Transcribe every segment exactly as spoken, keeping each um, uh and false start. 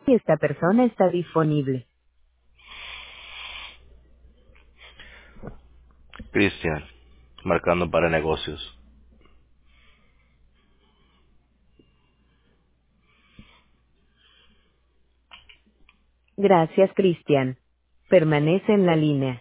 Esta persona está disponible. Cristian, marcando para negocios. Gracias, Cristian. Permanece en la línea.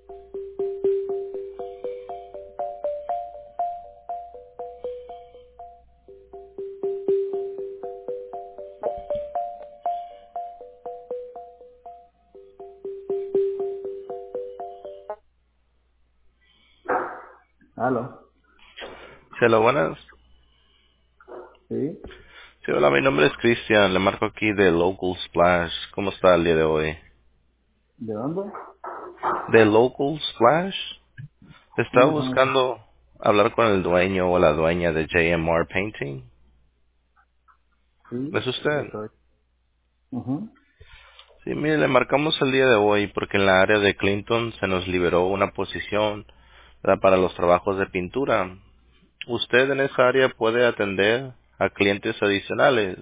¿Aló? Sí, hola, buenas. ¿Sí? Sí, hola, mi nombre es Cristian, le marco aquí de Local Splash. ¿Cómo está el día de hoy? ¿De dónde? De Local Splash, estaba ¿Quiénes son ellos? buscando hablar con el dueño o la dueña de J M R Painting. Sí, ¿Es usted? yo soy. Ujú. Sí, mire, le marcamos el día de hoy porque en la área de Clinton se nos liberó una posición, ¿verdad?, para los trabajos de pintura. ¿Usted en esa área puede atender a clientes adicionales?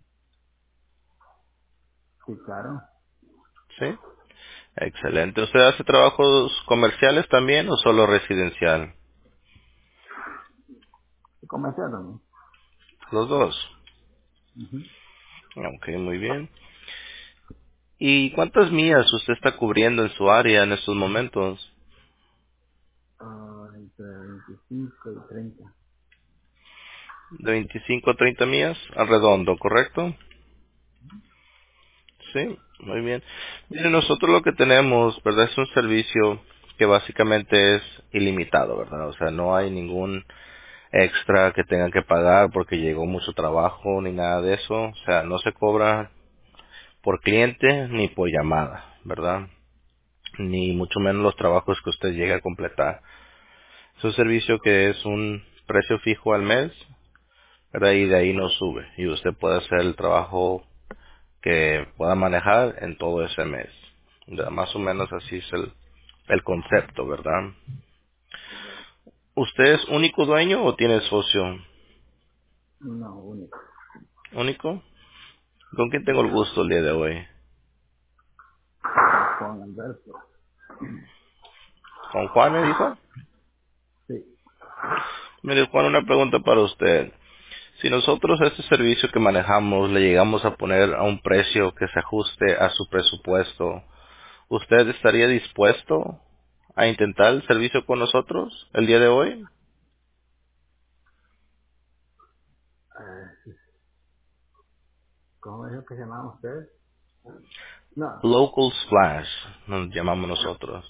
Sí, claro. ¿Sí? Excelente. ¿Usted hace trabajos comerciales también o solo residencial? Sí, comercial también. Los dos. Ujú. Ok, muy bien. ¿Y cuántas millas usted está cubriendo en su área en estos momentos? Ah, entre veinticinco y treinta. De veinticinco a treinta millas al redondo, ¿correcto? Sí, muy bien. Mire, nosotros lo que tenemos, ¿verdad? Es un servicio que básicamente es ilimitado, ¿verdad? O sea, no hay ningún extra que tengan que pagar porque llegó mucho trabajo ni nada de eso. O sea, no se cobra por cliente ni por llamada, ¿verdad? Ni mucho menos los trabajos que usted llegue a completar. Es un servicio que es un precio fijo al mes, ¿verdad? Y de ahí no sube. Y usted puede hacer el trabajo que pueda manejar en todo ese mes. Ya, más o menos así es el, el concepto, ¿verdad? ¿Usted es único dueño o tiene socio No, único. único? ¿Con quién tengo el gusto el día de hoy? Juan Alberto. ¿Con Juan me dijo? Sí. Mire, Juan, una pregunta para usted. Si nosotros este servicio que manejamos le llegamos a poner a un precio que se ajuste a su presupuesto, ¿usted estaría dispuesto a intentar el servicio con nosotros el día de hoy? Eh, ¿Cómo dijo que se llamaban ustedes? No. Local Splash, nos llamamos nosotros.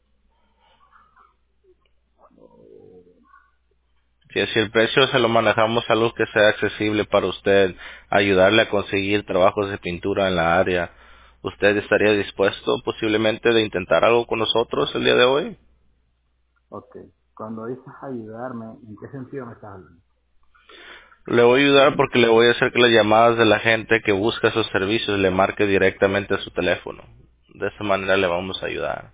Si si el precio se lo manejamos a algo que sea accesible para usted, ayudarle a conseguir trabajos de pintura en la área, ¿usted estaría dispuesto posiblemente de intentar algo con nosotros el día de hoy? Ok. Cuando dices ayudarme, ¿en qué sentido me estás hablando? Le voy a ayudar porque le voy a hacer que las llamadas de la gente que busca esos servicios le marque directamente a su teléfono. De esa manera le vamos a ayudar.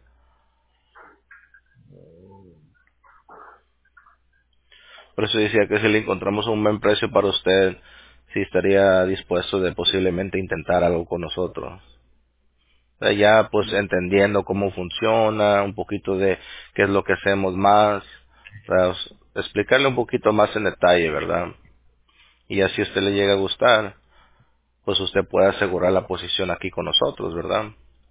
Por eso decía que si le encontramos un buen precio para usted, si estaría dispuesto de posiblemente intentar algo con nosotros. O sea, ya pues No. entendiendo cómo funciona, un poquito de qué es lo que hacemos más, o sea, os- explicarle un poquito más en detalle, ¿verdad? Y así a usted le llega a gustar, pues usted puede asegurar la posición aquí con nosotros, ¿verdad?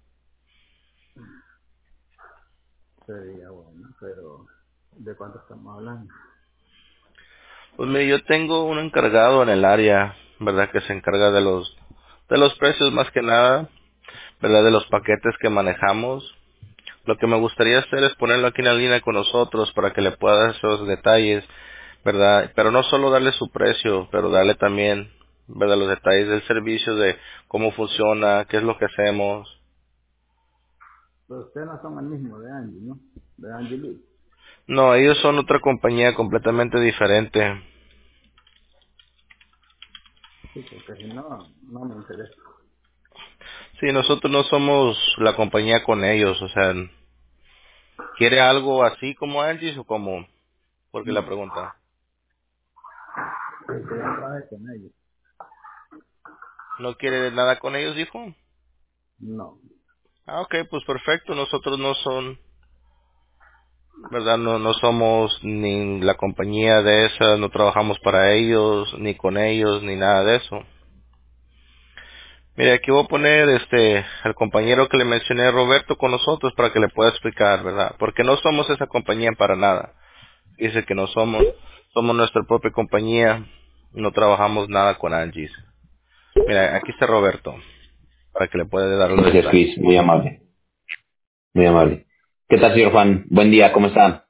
Sería bueno, pero ¿de cuánto estamos hablando? Pues mire, yo tengo un encargado en el área, ¿verdad? Que se encarga de los, de los precios más que nada, ¿verdad? De los paquetes que manejamos. Lo que me gustaría hacer es ponerlo aquí en la línea con nosotros para que le pueda dar esos detalles, ¿verdad? Pero no solo darle su precio, pero darle también, ¿verdad? Los detalles del servicio, de cómo funciona, qué es lo que hacemos. Pero ustedes no son el mismo de Angie, ¿no? De Angie Lee. No, ellos son otra compañía completamente diferente. Sí, porque si no, no me interesa. Sí, nosotros no somos la compañía con ellos, o sea, ¿quiere algo así como Angie o como? Porque la No, pregunta. porque yo trabajé con ellos. ¿No quiere nada con ellos, dijo? No. Ah, ok, pues perfecto. Nosotros no son, ¿verdad? No, no somos ni la compañía de esa, no trabajamos para ellos, ni con ellos, ni nada de eso. Mire, aquí voy a poner este, al compañero que le mencioné, Roberto, con nosotros para que le pueda explicar, ¿verdad? Porque no somos esa compañía para nada. Dice que no somos, somos nuestra propia compañía, no trabajamos nada con Angie's. Mira, aquí está Roberto, para que le pueda dar los Gracias, detalles. Luis. Muy amable. Muy amable. ¿Qué tal, señor Juan? Buen día. ¿Cómo está?